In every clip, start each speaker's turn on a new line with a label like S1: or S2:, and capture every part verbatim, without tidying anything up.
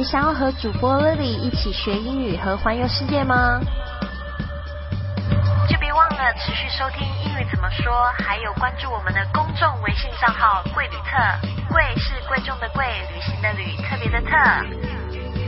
S1: 想要和主播 Lily 一起学英语和环游世界吗？就别忘了持续收听英语怎么说，还有关注我们的公众微信账号贵旅特，贵是贵重的贵，旅行的旅，特别的特。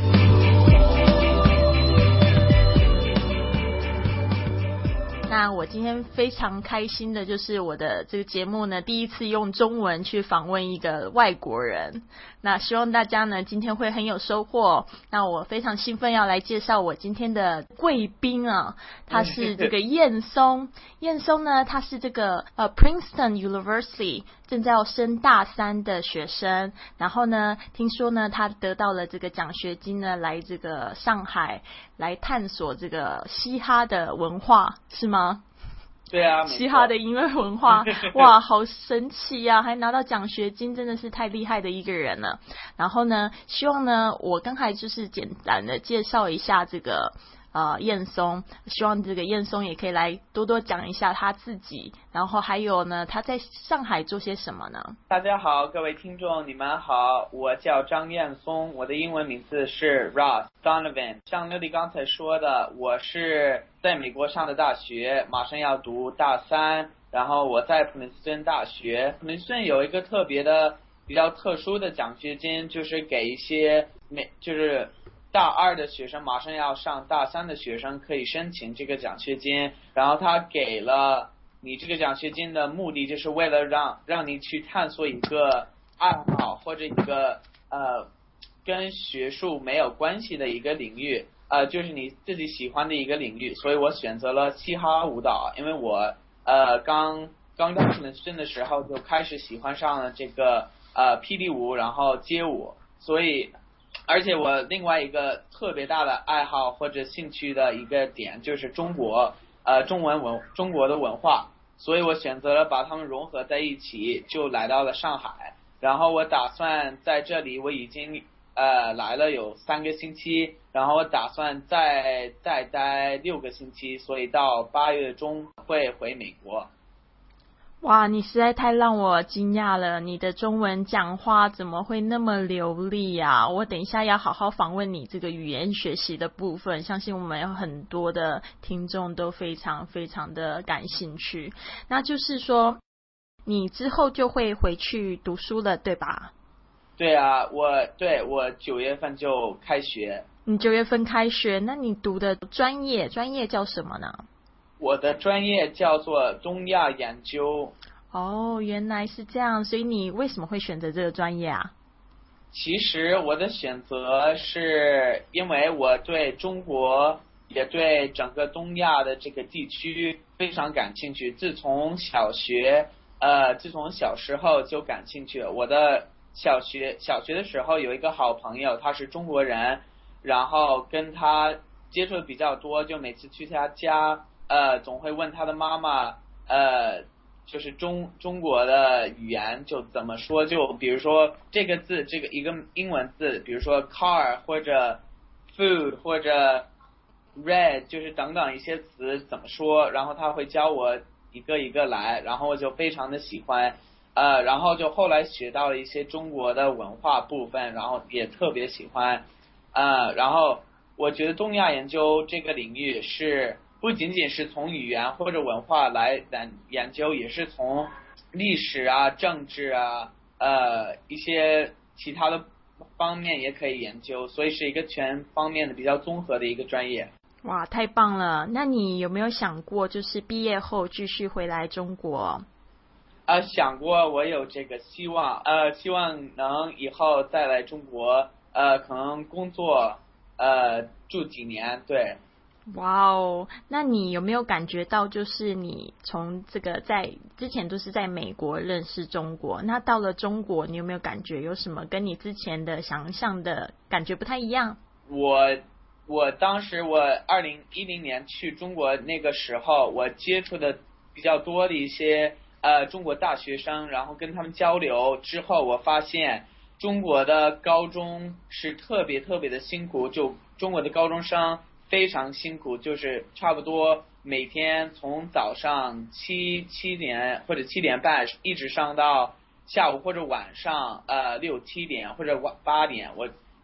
S1: 那我今天非常开心的就是我的这个节目呢，第一次用中文去访问一个外国人，那希望大家呢今天会很有收获。那我非常兴奋要来介绍我今天的贵宾啊，他是这个燕松。燕松呢，他是这个呃 Princeton University 正在要升大三的学生，然后呢听说呢他得到了这个奖学金呢，来这个上海来探索这个嘻哈的文化，是吗？
S2: 对啊，
S1: 嘻哈的音乐文化，哇，好神奇呀、啊！还拿到奖学金，真的是太厉害的一个人了。然后呢，希望呢，我刚才就是简单的介绍一下这个呃燕松，希望这个燕松也可以来多多讲一下他自己，然后还有呢，他在上海做些什么呢？
S2: 大家好，各位听众，你们好，我叫张燕松，我的英文名字是 Ross Donovan。像Lily刚才说的，我是在美国上的大学，马上要读大三，然后我在普林斯顿大学。普林斯顿有一个特别的、比较特殊的奖学金，就是给一些美，就是大二的学生马上要上大三的学生可以申请这个奖学金，然后他给了你这个奖学金的目的，就是为了让让你去探索一个爱好或者一个呃跟学术没有关系的一个领域，呃就是你自己喜欢的一个领域。所以我选择了嘻哈舞蹈，因为我呃刚刚到普林斯顿的时候就开始喜欢上了这个呃霹雳舞，然后街舞，所以而且我另外一个特别大的爱好或者兴趣的一个点就是中国呃中文文中国的文化，所以我选择了把它们融合在一起，就来到了上海。然后我打算在这里，我已经呃来了有三个星期，然后我打算再再待六个星期，所以到八月中会回美国。
S1: 哇，你实在太让我惊讶了！你的中文讲话怎么会那么流利啊？我等一下要好好访问你这个语言学习的部分，相信我们有很多的听众都非常非常的感兴趣。那就是说，你之后就会回去读书了，对吧？
S2: 对啊，我对我九月份就开学。
S1: 你九月份开学，那你读的专业专业叫什么呢？
S2: 我的专业叫做东亚研究。
S1: 哦，原来是这样，所以你为什么会选择这个专业啊？
S2: 其实我的选择是因为我对中国也对整个东亚的这个地区非常感兴趣，自从小学呃自从小时候就感兴趣了。我的小学小学的时候有一个好朋友，他是中国人，然后跟他接触的比较多，就每次去他家呃总会问他的妈妈呃就是中中国的语言就怎么说，就比如说这个字，这个一个英文字，比如说 car 或者 food 或者 red 就是等等一些词怎么说，然后他会教我一个一个来，然后我就非常的喜欢呃然后就后来学到了一些中国的文化部分，然后也特别喜欢呃然后我觉得东亚研究这个领域是不仅仅是从语言或者文化来研究，也是从历史啊、政治啊、呃一些其他的方面也可以研究，所以是一个全方面的比较综合的一个专业。
S1: 哇，太棒了！那你有没有想过，就是毕业后继续回来中国？
S2: 呃，想过，我有这个希望，呃，希望能以后再来中国，呃，可能工作，呃，住几年，对。
S1: 哇哦，那你有没有感觉到，就是你从这个在之前都是在美国认识中国，那到了中国，你有没有感觉有什么跟你之前的想象的感觉不太一样？
S2: 我我当时我二零一零年去中国那个时候，我接触的比较多的一些呃中国大学生，然后跟他们交流之后，我发现中国的高中是特别特别的辛苦，就中国的高中生非常辛苦，就是差不多每天从早上七七点或者七点半一直上到下午或者晚上呃六七点或者晚八点，我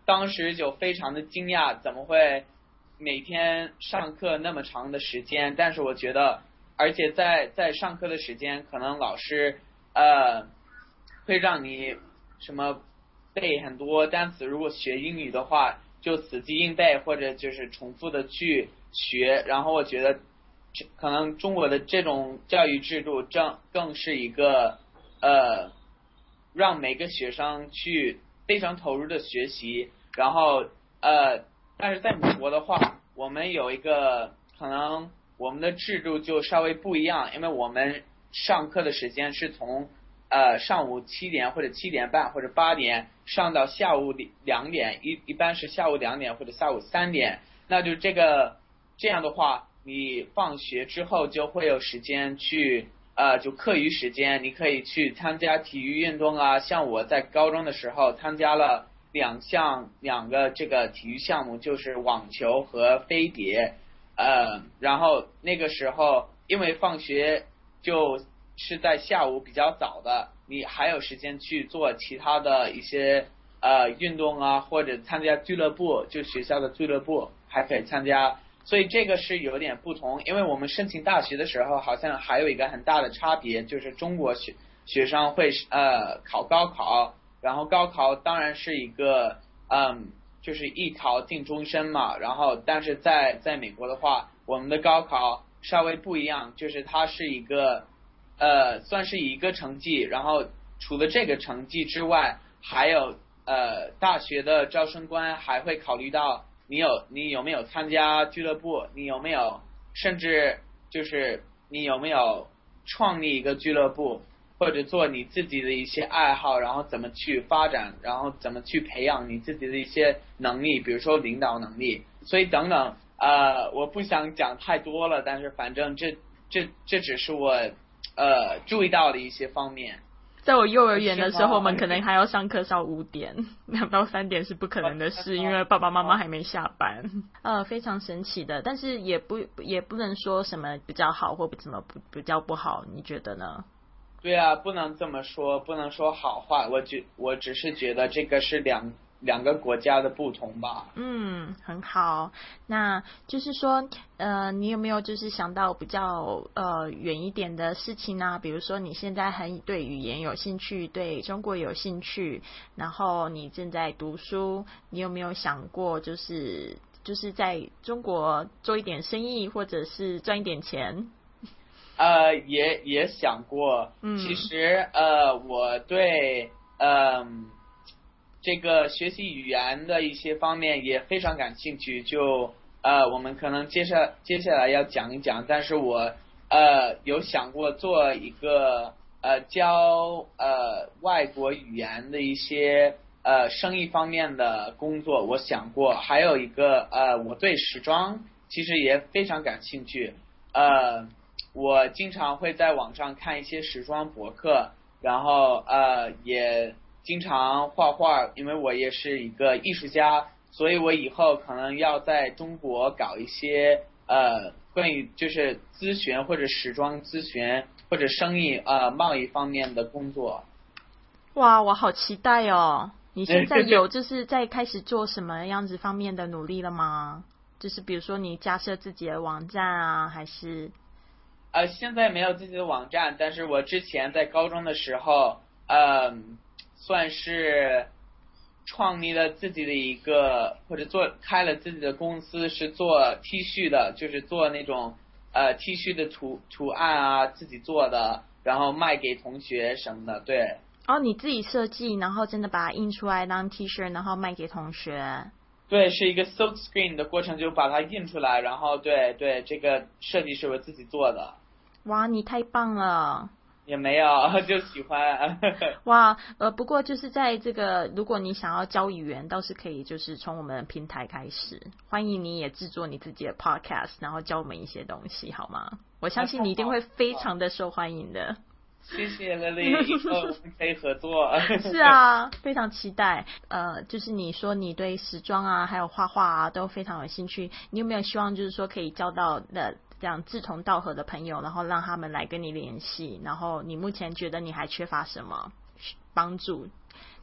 S2: 当时就非常的惊讶，怎么会每天上课那么长的时间？但是我觉得，而且在在上课的时间，可能老师呃会让你什么背很多单词，如果学英语的话，就死记硬背或者就是重复的去学。然后我觉得，可能中国的这种教育制度，正更是一个呃让每个学生去非常投入的学习。然后呃，但是在美国的话，我们有一个可能我们的制度就稍微不一样，因为我们上课的时间是从呃上午七点或者七点半或者八点上到下午两点，一一般是下午两点或者下午三点。那就这个这样的话，你放学之后就会有时间去呃就课余时间，你可以去参加体育运动啊。像我在高中的时候参加了两项两个这个体育项目，就是网球和飞碟。呃，然后那个时候因为放学就是在下午比较早的，你还有时间去做其他的一些呃运动啊，或者参加俱乐部，就学校的俱乐部还可以参加。所以这个是有点不同，因为我们申请大学的时候好像还有一个很大的差别，就是中国学学生会呃考高考，然后高考当然是一个嗯就是一考定终身嘛。然后但是在在美国的话，我们的高考稍微不一样，就是它是一个呃算是一个成绩，然后除了这个成绩之外，还有呃大学的招生官还会考虑到你有你有没有参加俱乐部，你有没有甚至就是你有没有创立一个俱乐部，或者做你自己的一些爱好，然后怎么去发展，然后怎么去培养你自己的一些能力，比如说领导能力。所以等等呃我不想讲太多了，但是反正这这这只是我呃注意到的一些方面。
S1: 在我幼儿园的时候，我们可能还要上课到五点，两到三点是不可能的事，因为爸爸妈妈还没下班。呃，非常神奇的，但是也不也不能说什么比较好或怎么不比较不好，你觉得呢？
S2: 对啊，不能这么说，不能说好话。我觉我只是觉得这个是两两个国家的不同吧。
S1: 嗯，很好。那就是说，呃，你有没有就是想到比较呃远一点的事情呢？比如说你现在很对语言有兴趣，对中国有兴趣，然后你正在读书，你有没有想过就是就是在中国做一点生意，或者是赚一点钱？
S2: 呃，也也想过。
S1: 嗯，
S2: 其实呃，我对嗯。呃这个学习语言的一些方面也非常感兴趣，就呃我们可能接下接下来要讲一讲。但是我呃有想过做一个呃教呃外国语言的一些呃生意方面的工作，我想过。还有一个呃我对时装其实也非常感兴趣，呃我经常会在网上看一些时装博客，然后呃也经常画画，因为我也是一个艺术家，所以我以后可能要在中国搞一些呃关于就是咨询或者时装咨询或者生意呃贸易方面的工作。
S1: 哇，我好期待哦！你现在有就是在开始做什么样子方面的努力了吗？就是比如说你架设自己的网站啊，还是？
S2: 呃，现在没有自己的网站，但是我之前在高中的时候，呃。算是创立了自己的一个或者做开了自己的公司，是做 T 恤的，就是做那种呃 T 恤的图图案啊，自己做的，然后卖给同学什么的。对。
S1: 哦，你自己设计，然后真的把它印出来当 T 恤，然后卖给同学。
S2: 对，是一个 silk screen 的过程，就把它印出来，然后对对，这个设计是我自己做的。
S1: 哇，你太棒了！
S2: 也没有，就喜欢。
S1: 哇，呃，不过就是在这个，如果你想要教语言，倒是可以，就是从我们的平台开始，欢迎你也制作你自己的 podcast， 然后教我们一些东西，好吗？我相信你一定会非常的受欢迎的。
S2: 谢谢Lily，以后我们可以合作。
S1: 是啊，非常期待。呃，就是你说你对时装啊，还有画画啊，都非常有兴趣。你有没有希望，就是说可以交到的这样志同道合的朋友，然后让他们来跟你联系？然后你目前觉得你还缺乏什么帮助？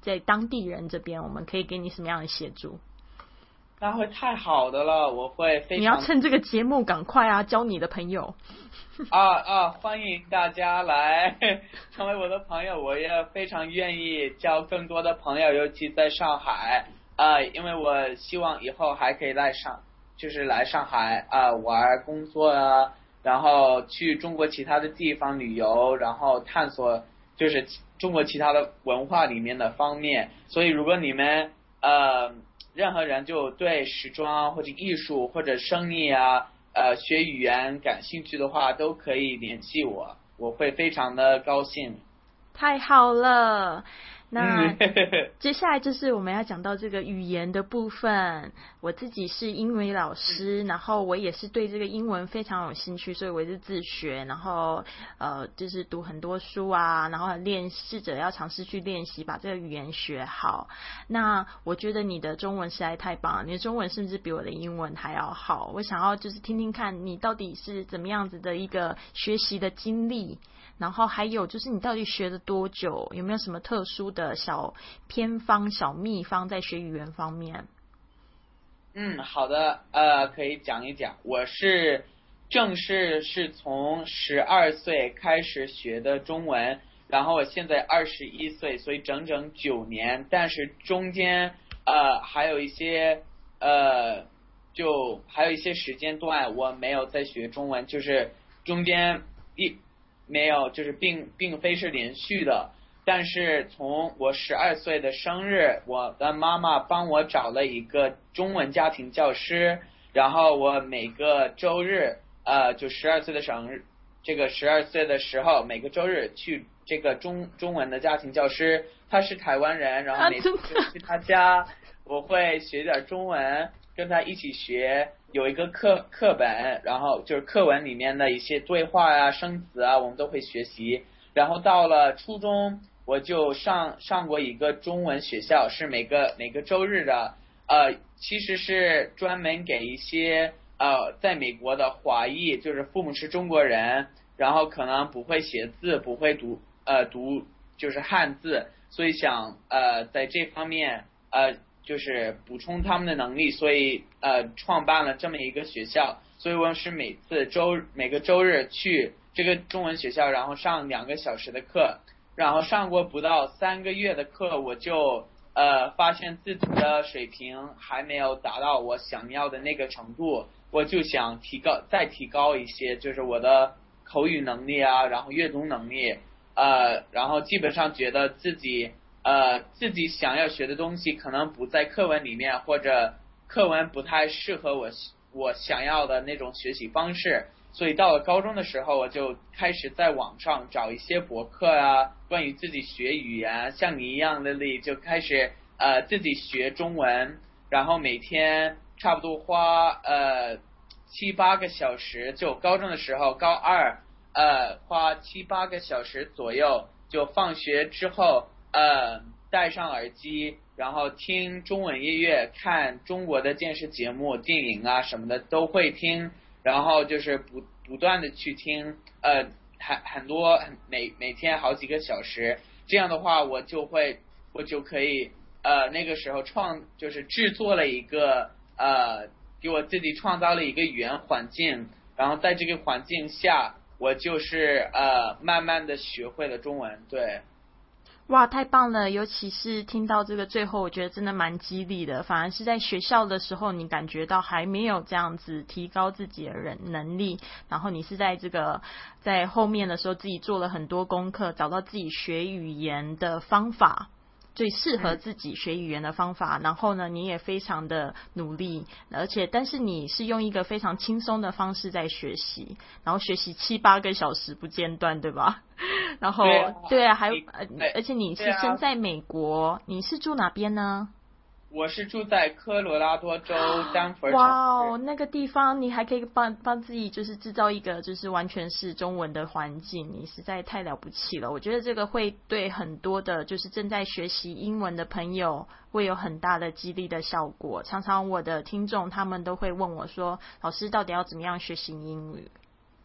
S1: 在当地人这边，我们可以给你什么样的协助？
S2: 那会太好的了，我会非常。
S1: 你要趁这个节目赶快啊，教你的朋友。
S2: 啊啊！欢迎大家来成为我的朋友，我也非常愿意交更多的朋友，尤其在上海啊、呃，因为我希望以后还可以来上，就是来上海啊、呃、玩、工作啊，然后去中国其他的地方旅游，然后探索就是中国其他的文化里面的方面。所以如果你们呃任何人就对时装或者艺术或者生意啊。呃，学语言感兴趣的话，都可以联系我，我会非常的高兴。
S1: 太好了，那接下来就是我们要讲到这个语言的部分。我自己是英文老师，然后我也是对这个英文非常有兴趣，所以我是自学，然后呃就是读很多书啊，然后练试着要尝试去练习把这个语言学好。那我觉得你的中文实在太棒了，你的中文甚至比我的英文还要好。我想要就是听听看你到底是怎么样子的一个学习的经历。然后还有就是你到底学了多久？有没有什么特殊的小偏方、小秘方在学语言方面？
S2: 嗯，好的，呃，可以讲一讲。我是正式是从十二岁开始学的中文，然后我现在二十一岁，所以整整九年。但是中间呃还有一些呃就还有一些时间段我没有在学中文，就是中间一。没有，就是并并非是连续的，但是从我十二岁的生日，我的妈妈帮我找了一个中文家庭教师，然后我每个周日，呃，就十二岁的生日，这个十二岁的时候，每个周日去这个中中文的家庭教师，他是台湾人，然后每次就去他家，我会学点中文，跟他一起学。有一个课课本，然后就是课文里面的一些对话啊、生词啊，我们都会学习。然后到了初中，我就上上过一个中文学校，是每个每个周日的，呃，其实是专门给一些呃在美国的华裔，就是父母是中国人，然后可能不会写字，不会读呃读就是汉字，所以想呃在这方面呃。就是补充他们的能力，所以呃创办了这么一个学校。所以我是每次周每个周日去这个中文学校，然后上两个小时的课，然后上过不到三个月的课，我就呃发现自己的水平还没有达到我想要的那个程度，我就想提高再提高一些，就是我的口语能力啊，然后阅读能力，呃，然后基本上觉得自己。呃，自己想要学的东西可能不在课文里面，或者课文不太适合我我想要的那种学习方式，所以到了高中的时候，我就开始在网上找一些博客啊，关于自己学语言，像你一样的例，就开始呃自己学中文，然后每天差不多花呃七八个小时，就高中的时候，高二呃花七八个小时左右，就放学之后。呃，戴上耳机，然后听中文音乐，看中国的电视节目、电影啊什么的都会听，然后就是不不断的去听，呃，很很多每每天好几个小时，这样的话我就会我就可以呃那个时候创就是制作了一个呃给我自己创造了一个语言环境，然后在这个环境下，我就是呃慢慢的学会了中文，对。
S1: 哇，太棒了！尤其是听到这个最后，我觉得真的蛮激励的。反而是在学校的时候，你感觉到还没有这样子提高自己的人能力，然后你是在这个在后面的时候自己做了很多功课，找到自己学语言的方法。最适合自己学语言的方法，然后呢，你也非常的努力，而且但是你是用一个非常轻松的方式在学习，然后学习七八个小时不间断，对吧？然后
S2: 对啊，
S1: 对啊，还有
S2: 对
S1: 而且你是身在美国，你是住哪边呢？
S2: 我是住在科罗拉多州丹佛城市。
S1: 哇哦，那个地方你还可以帮帮自己就是制造一个就是完全是中文的环境，你实在太了不起了。我觉得这个会对很多的就是正在学习英文的朋友会有很大的激励的效果。常常我的听众他们都会问我说，老师到底要怎么样学习英语？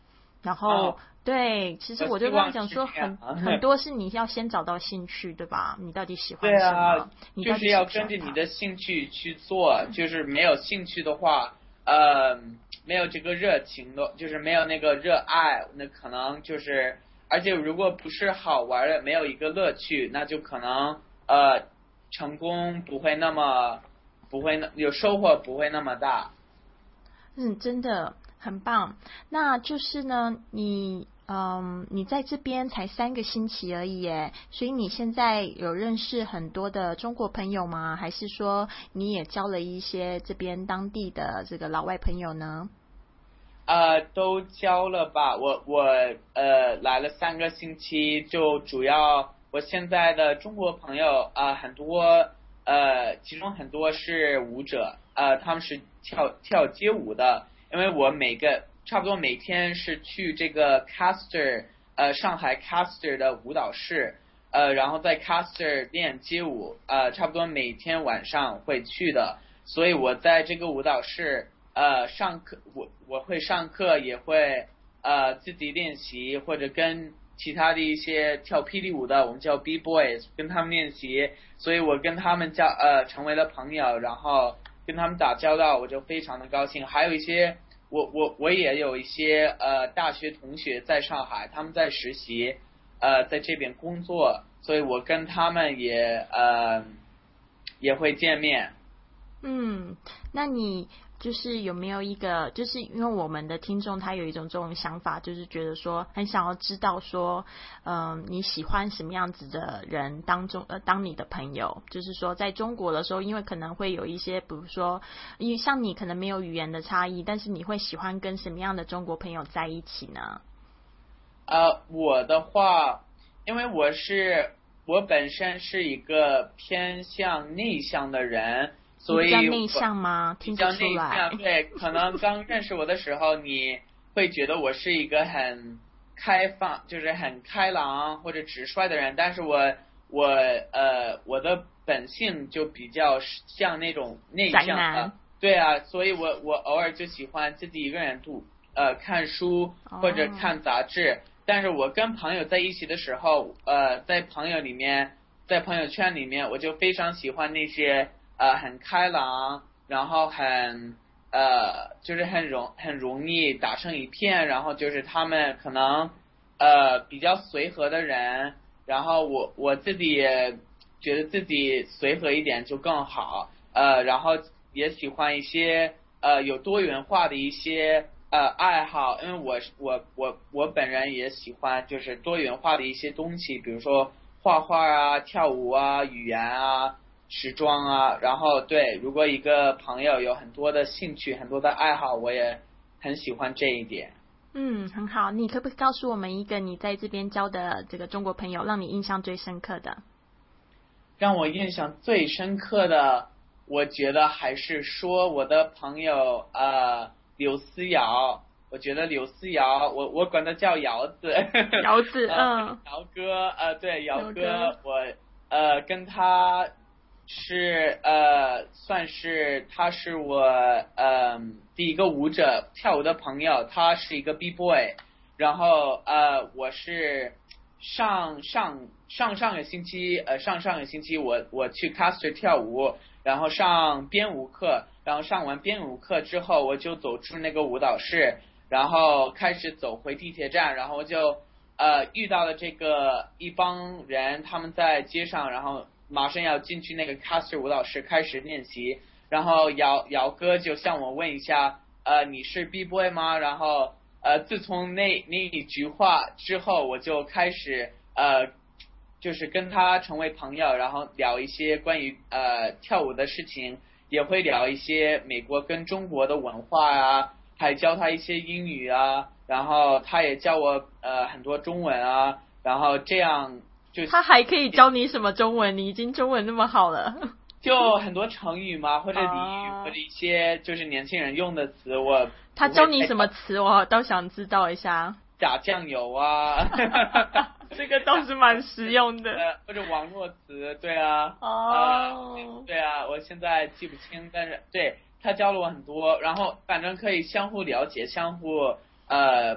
S1: 然后、
S2: 哦、
S1: 对，其实我就跟他讲说很很多是你要先找到兴趣，对吧？你到底喜欢什么？
S2: 啊、
S1: 你
S2: 就是要跟着你的兴趣去做，就是没有兴趣的话，呃，没有这个热情的，就是没有那个热爱，那可能就是，而且如果不是好玩的，没有一个乐趣，那就可能呃成功不会那么不会那有收获不会那么大。
S1: 嗯，真的很棒。那就是呢，你嗯，你在这边才三个星期而已耶，所以你现在有认识很多的中国朋友吗？还是说你也交了一些这边当地的这个老外朋友呢？
S2: 呃，都交了吧。我我呃来了三个星期，就主要我现在的中国朋友啊、呃、很多，呃，其中很多是舞者，呃，他们是跳跳街舞的。因为我每个差不多每天是去这个 Caster 呃上海 Caster 的舞蹈室，呃，然后在 Caster 练街舞，呃，差不多每天晚上会去的。所以我在这个舞蹈室。呃，上课我我会上课，也会呃自己练习，或者跟其他的一些跳霹雳舞的，我们叫 B boys， 跟他们练习，所以我跟他们交呃成为了朋友，然后跟他们打交道，我就非常的高兴。还有一些我我我也有一些呃大学同学在上海，他们在实习，呃在这边工作，所以我跟他们也呃也会见面。
S1: 嗯，那你就是有没有一个，就是因为我们的听众他有一种这种想法，就是觉得说很想要知道说，嗯、呃，你喜欢什么样子的人当中呃当你的朋友，就是说在中国的时候，因为可能会有一些，比如说，因为像你可能没有语言的差异，但是你会喜欢跟什么样的中国朋友在一起呢？
S2: 呃，我的话，因为我是我本身是一个偏向内向的人，所以
S1: 你比较内向吗？听
S2: 比较
S1: 得出来。
S2: 内向，对，可能刚认识我的时候，你会觉得我是一个很开放，就是很开朗或者直率的人，但是我我呃我的本性就比较像那种内向的，对啊，所以我我偶尔就喜欢自己一个人读呃看书或者看杂志。哦，但是我跟朋友在一起的时候，呃，在朋友里面，在朋友圈里面，我就非常喜欢那些呃很开朗，然后很呃就是很容很容易打成一片，然后就是他们可能呃比较随和的人，然后我我自己也觉得自己随和一点就更好，呃，然后也喜欢一些呃有多元化的一些。呃，爱好，因为我我我我本人也喜欢就是多元化的一些东西，比如说画画啊、跳舞啊、语言啊、时装啊。然后对，如果一个朋友有很多的兴趣、很多的爱好，我也很喜欢这一点。
S1: 嗯，很好。你可不可以告诉我们一个你在这边交的这个中国朋友，让你印象最深刻的？
S2: 让我印象最深刻的，我觉得还是说我的朋友呃。刘思瑶，我觉得刘思瑶，我我管他叫瑶子，
S1: 瑶子，嗯，
S2: 瑶哥，呃，对，瑶哥，我呃跟他是呃算是他是我呃第一个舞者跳舞的朋友，他是一个 B boy， 然后呃我是上上上上个星期呃上上个星期我我去 Caster 跳舞，然后上编舞课。然后上完编舞课之后，我就走出那个舞蹈室，然后开始走回地铁站，然后就呃遇到了这个一帮人，他们在街上，然后马上要进去那个 Caster 舞蹈室开始练习，然后姚姚哥就向我问一下，呃你是 B boy 吗？然后呃自从那那一句话之后，我就开始呃就是跟他成为朋友，然后聊一些关于呃跳舞的事情。也会聊一些美国跟中国的文化啊，还教他一些英语啊，然后他也教我呃很多中文啊，然后这样就
S1: 他还可以教你什么中文？你已经中文那么好了，
S2: 就很多成语嘛，或者俚语、啊、或者一些就是年轻人用的词，我
S1: 他教你什么词？我倒想知道一下。
S2: 假酱油啊，
S1: 这个倒是蛮实用的。
S2: 呃，或者网络词，对啊，
S1: 哦、
S2: 呃，对啊，我现在记不清，但是对他教了我很多，然后反正可以相互了解，相互呃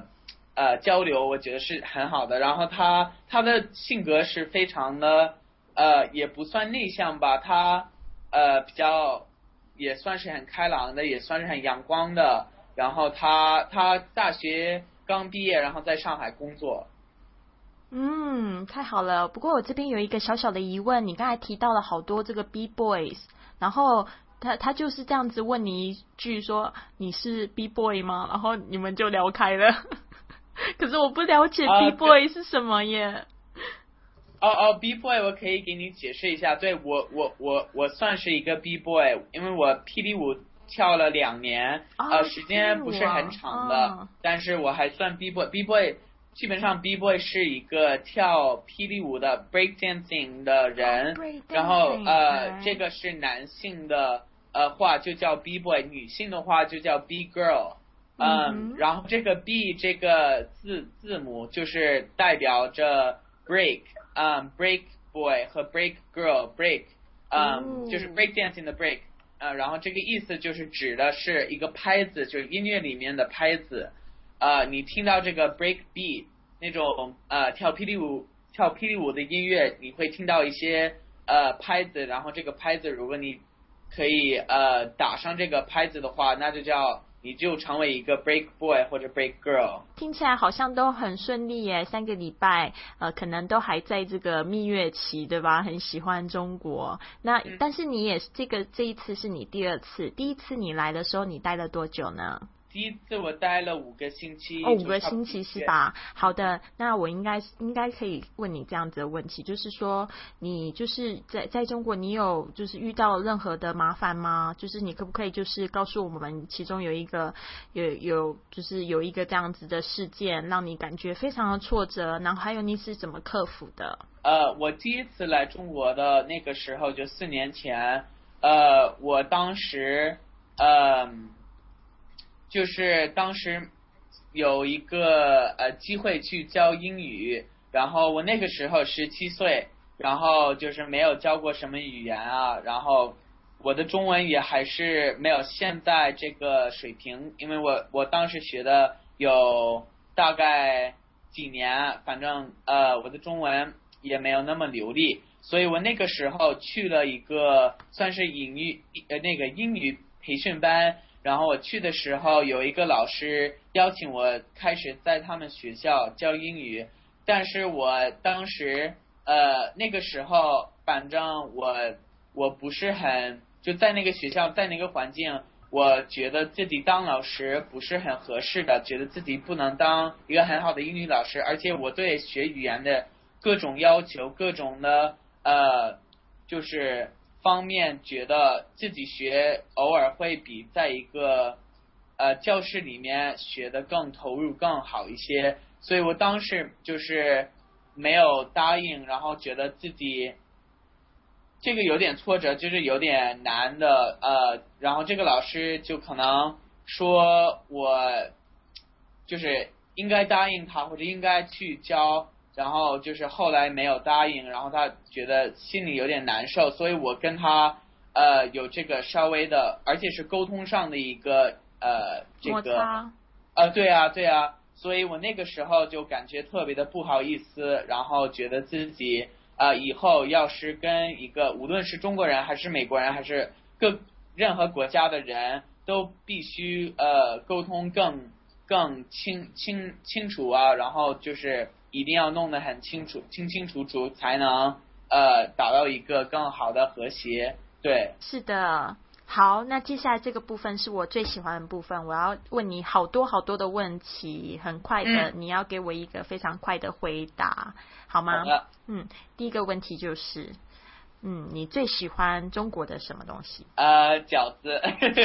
S2: 呃交流，我觉得是很好的。然后他他的性格是非常的呃也不算内向吧，他呃比较也算是很开朗的，也算是很阳光的。然后他他大学刚毕业，然后在上海工作。
S1: 嗯，太好了。不过我这边有一个小小的疑问，你刚才提到了好多这个 B boys， 然后他他就是这样子问你一句说你是 B boy 吗？然后你们就聊开了。可是我不了解 B boy 是什么耶。
S2: 哦哦 ，B boy 我可以给你解释一下。对，我我我我算是一个 B boy， 因为我霹雳舞跳了两年，
S1: 哦、
S2: 呃，时间不是很长的，
S1: 哦、
S2: 但是我还算 B boy。B boy 基本上 B boy 是一个跳霹雳舞的 break dancing 的人，
S1: oh, break dancing,
S2: 然后呃，
S1: right.
S2: 这个是男性的呃话就叫 B boy， 女性的话就叫 B girl。嗯，然后这个 B 这个字字母就是代表着 break， 嗯 break boy 和 break girl break， 嗯、oh. 就是 break dancing 的 break， 呃，然后这个意思就是指的是一个拍子，就是音乐里面的拍子。呃，你听到这个 break beat 那种呃跳霹雳舞跳霹雳舞的音乐，你会听到一些呃拍子，然后这个拍子如果你可以呃打上这个拍子的话，那就叫你就成为一个 break boy 或者 break girl。
S1: 听起来好像都很顺利耶，三个礼拜呃可能都还在这个蜜月期，对吧？很喜欢中国。那、嗯、但是你也这个这一次是你第二次，第一次你来的时候你待了多久呢？
S2: 第一次我待了五个星期。
S1: 哦，五个星期是吧？好的，那我应该应该可以问你这样子的问题，就是说你就是在在中国，你有就是遇到任何的麻烦吗？就是你可不可以就是告诉我们，其中有一个有有就是有一个这样子的事件，让你感觉非常的挫折，然后还有你是怎么克服的？
S2: 呃，我第一次来中国的那个时候就四年前，呃，我当时呃。就是当时有一个呃机会去教英语，然后我那个时候十七岁，然后就是没有教过什么语言啊，然后我的中文也还是没有现在这个水平，因为我我当时学的有大概几年，反正呃我的中文也没有那么流利，所以我那个时候去了一个算是英语呃那个英语培训班。然后我去的时候，有一个老师邀请我开始在他们学校教英语，但是我当时呃那个时候，反正我我不是很就在那个学校，在那个环境，我觉得自己当老师不是很合适的，觉得自己不能当一个很好的英语老师，而且我对学语言的各种要求，各种的呃就是方面觉得自己学偶尔会比在一个呃教室里面学的更投入更好一些，所以我当时就是没有答应，然后觉得自己这个有点挫折，就是有点难的呃，然后这个老师就可能说我就是应该答应他或者应该去教，然后就是后来没有答应，然后他觉得心里有点难受，所以我跟他呃有这个稍微的，而且是沟通上的一个呃这个呃对啊对啊，所以我那个时候就感觉特别的不好意思，然后觉得自己呃以后要是跟一个无论是中国人还是美国人还是各任何国家的人都必须呃沟通更更清清清楚啊，然后就是一定要弄得很清楚清清楚楚，才能呃达到一个更好的和谐。对，
S1: 是的。好，那接下来这个部分是我最喜欢的部分，我要问你好多好多的问题，很快的、嗯、你要给我一个非常快的回答，好吗？
S2: 好的。
S1: 嗯，第一个问题就是嗯，你最喜欢中国的什么东西？
S2: 呃，饺子。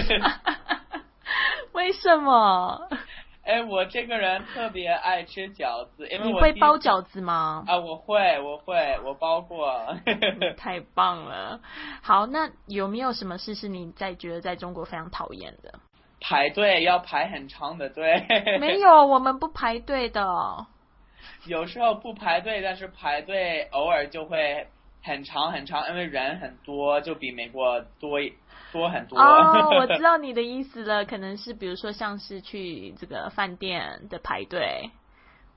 S1: 为什么？
S2: 哎，我这个人特别爱吃饺子，因为我
S1: 你会包饺子吗？
S2: 啊，我会，我会，我包过。
S1: 太棒了！好，那有没有什么事是你在觉得在中国非常讨厌的？
S2: 排队要排很长的队。
S1: 没有，我们不排队的。
S2: 有时候不排队，但是排队偶尔就会很长很长，因为人很多，就比美国多多很多。
S1: 哦，我知道你的意思了，可能是比如说像是去这个饭店的排队。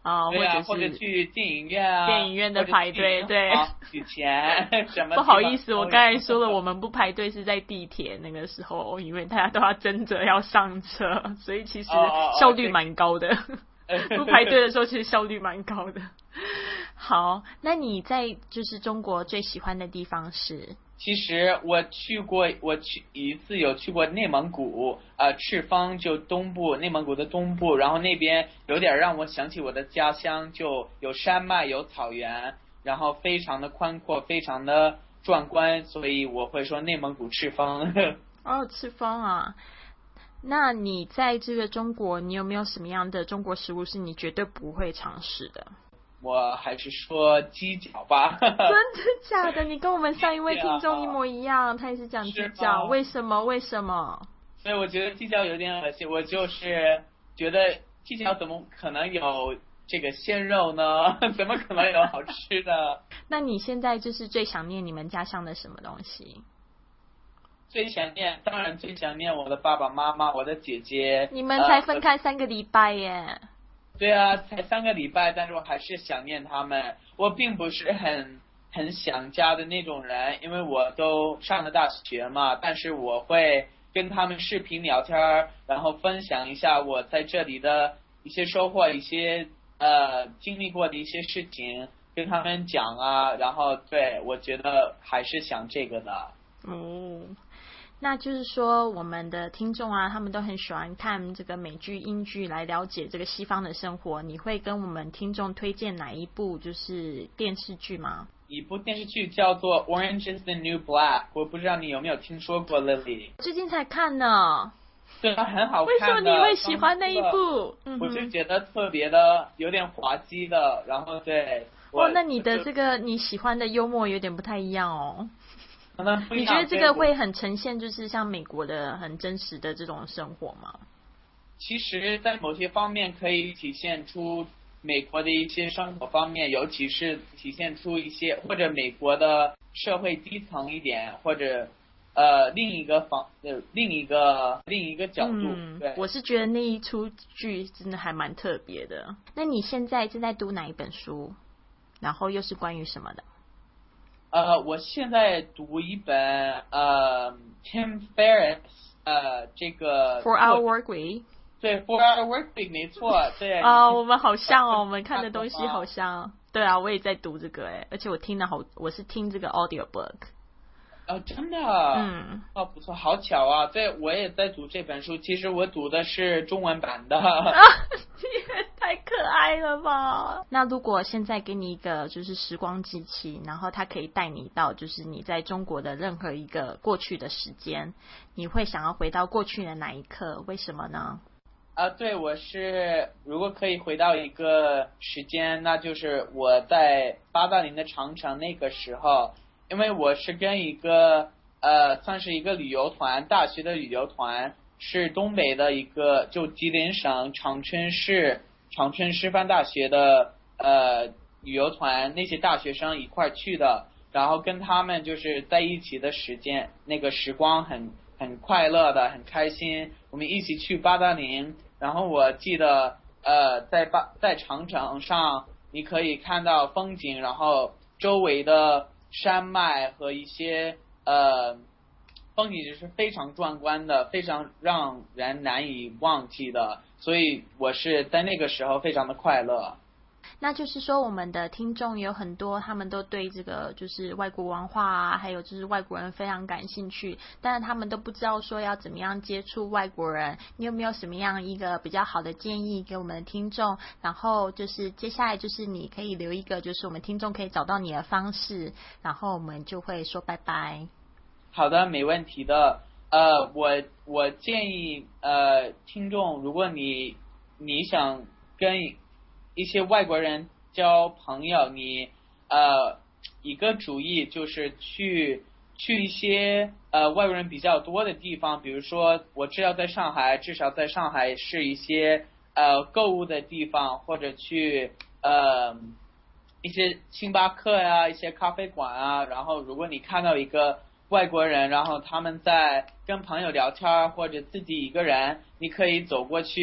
S1: 啊，
S2: 对啊，
S1: 或者是
S2: 或者去电影院啊，
S1: 电影院的排队，对，
S2: 取钱什么。
S1: 不好意思，我刚才说了，我们不排队是在地铁那个时候，因为大家都要争着要上车，所以其实效率蛮高的。不排队的时候，其实效率蛮高的。好，那你在就是中国最喜欢的地方是？
S2: 其实我去过，我去一次有去过内蒙古，呃，赤峰就东部，内蒙古的东部，然后那边有点让我想起我的家乡，就有山脉，有草原，然后非常的宽阔，非常的壮观，所以我会说内蒙古赤峰。
S1: 哦，赤峰啊。那你在这个中国，你有没有什么样的中国食物是你绝对不会尝试的？
S2: 我还是说鸡脚吧。
S1: 真的假的？你跟我们上一位听众一模一样，他也是讲鸡脚，为什么？为什么？
S2: 所以我觉得鸡脚有点恶心，我就是觉得鸡脚怎么可能有这个鲜肉呢？怎么可能有好吃的？
S1: 那你现在就是最想念你们家乡的什么东西？
S2: 最想念，当然最想念我的爸爸妈妈，我的姐姐。
S1: 你们才分开三个礼拜耶。呃
S2: 对啊，才三个礼拜，但是我还是想念他们。我并不是很很想家的那种人，因为我都上了大学嘛。但是我会跟他们视频聊天，然后分享一下我在这里的一些收获，一些呃经历过的一些事情，跟他们讲啊。然后对，我觉得还是想这个的。
S1: 哦。那就是说，我们的听众啊，他们都很喜欢看这个美剧、英剧来了解这个西方的生活。你会跟我们听众推荐哪一部就是电视剧吗？
S2: 一部电视剧叫做《Orange is the New Black》，我不知道你有没有听说过 ，Lily。
S1: 最近才看呢。
S2: 对，它很好看的。
S1: 为什么你会喜欢那一部？
S2: 嗯、我就觉得特别的，有点滑稽的，然后对。
S1: 哦，那你的这个你喜欢的幽默有点不太一样哦。
S2: 你
S1: 觉得这个会很呈现，就是像美国的很真实的这种生活吗？
S2: 其实，在某些方面可以体现出美国的一些生活方面，尤其是体现出一些或者美国的社会低层一点，或者呃另一个方呃另一个另一个角度。
S1: 嗯，
S2: 对，
S1: 我是觉得那一出剧真的还蛮特别的。那你现在正在读哪一本书？然后又是关于什么的？
S2: 呃，我现在读一本呃 Tim Ferriss 呃这个
S1: Four Hour Work Week，
S2: 对 Four Hour Work Week 没错，对
S1: 啊，我们好像哦，我们看的东西好像，对啊，我也在读这个哎，而且我听的好，我是听这个 audio book。
S2: 哦，真的，
S1: 嗯，
S2: 哦，不错，好巧啊！对，我也在读这本书，其实我读的是中文版的。
S1: 啊，太可爱了吧！那如果现在给你一个就是时光机器，然后它可以带你到就是你在中国的任何一个过去的时间，你会想要回到过去的哪一刻？为什么呢？
S2: 啊，对，我是如果可以回到一个时间，那就是我在八达岭的长城那个时候。因为我是跟一个呃，算是一个旅游团，大学的旅游团，是东北的一个，就吉林省长春市长春师范大学的呃旅游团，那些大学生一块去的，然后跟他们就是在一起的时间，那个时光很很快乐的，很开心。我们一起去八达岭，然后我记得呃，在八在长城上，你可以看到风景，然后周围的山脉和一些呃风景是非常壮观的，非常让人难以忘记的，所以我是在那个时候非常的快乐。
S1: 那就是说，我们的听众有很多，他们都对这个就是外国文化啊，还有就是外国人非常感兴趣，但是他们都不知道说要怎么样接触外国人。你有没有什么样一个比较好的建议给我们的听众？然后就是接下来就是你可以留一个，就是我们听众可以找到你的方式，然后我们就会说拜拜。
S2: 好的，没问题的。呃，我我建议呃听众，如果你你想跟一些外国人交朋友，你呃一个主意就是去去一些呃外国人比较多的地方，比如说我知道在上海，至少在上海是一些呃购物的地方，或者去呃一些星巴克呀、啊、一些咖啡馆啊，然后如果你看到一个外国人，然后他们在跟朋友聊天或者自己一个人，你可以走过去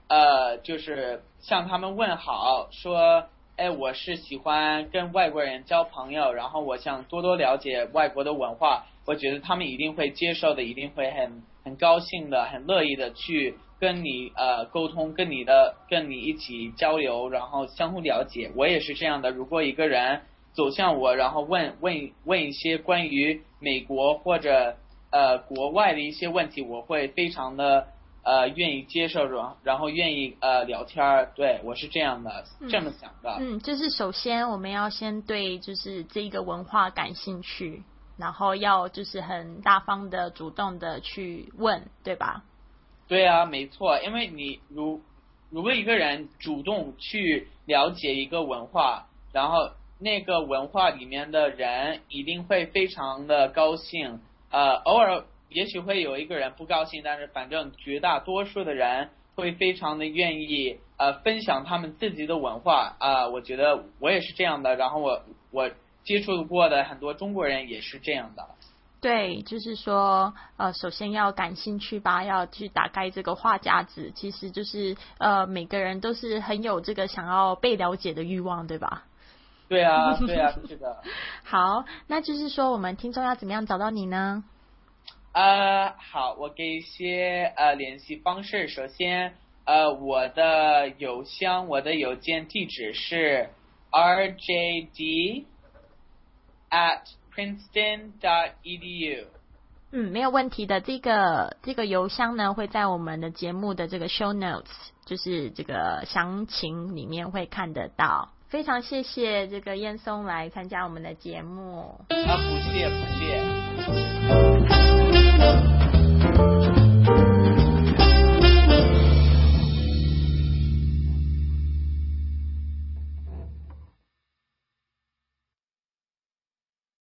S2: 呃，就是向他们问好，说，哎，我是喜欢跟外国人交朋友，然后我想多多了解外国的文化，我觉得他们一定会接受的，一定会很很高兴的，很乐意的去跟你呃沟通，跟你的跟你一起交流，然后相互了解。我也是这样的，如果一个人走向我，然后问问问一些关于美国或者呃国外的一些问题，我会非常的呃愿意接受，然然后愿意呃聊天。对，我是这样的，这么想的。
S1: 嗯，就是首先我们要先对就是这个文化感兴趣，然后要就是很大方的主动的去问，对吧？
S2: 对啊，没错，因为你如如果一个人主动去了解一个文化，然后那个文化里面的人一定会非常的高兴，呃，偶尔也许会有一个人不高兴，但是反正绝大多数的人会非常的愿意呃分享他们自己的文化啊、呃，我觉得我也是这样的，然后我我接触过的很多中国人也是这样的。
S1: 对，就是说，呃，首先要感兴趣吧，要去打开这个话匣子。其实就是，呃，每个人都是很有这个想要被了解的欲望，对吧？
S2: 对啊，对啊，是的。
S1: 好，那就是说，我们听众要怎么样找到你呢？
S2: 呃，好，我给一些呃联系方式。首先，呃，我的邮箱，我的邮件地址是 r j d at princeton dot e d u。
S1: 嗯，没有问题的。这个这个邮箱呢，会在我们的节目的这个 show notes，就是这个详情里面会看得到。非常谢谢这个燕松来参加我们的节目。
S2: 啊，不谢不谢。